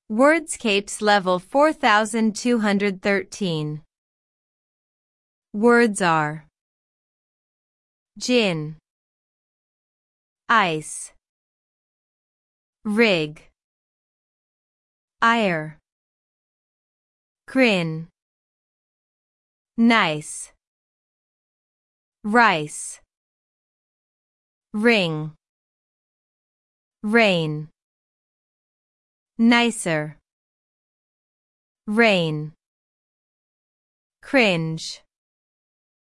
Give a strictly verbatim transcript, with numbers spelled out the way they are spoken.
Wordscapes level four thousand two hundred thirteen. Words are gin, ice, rig, ire, grin, nice, rice, ring, rain, nicer, rain, cringe.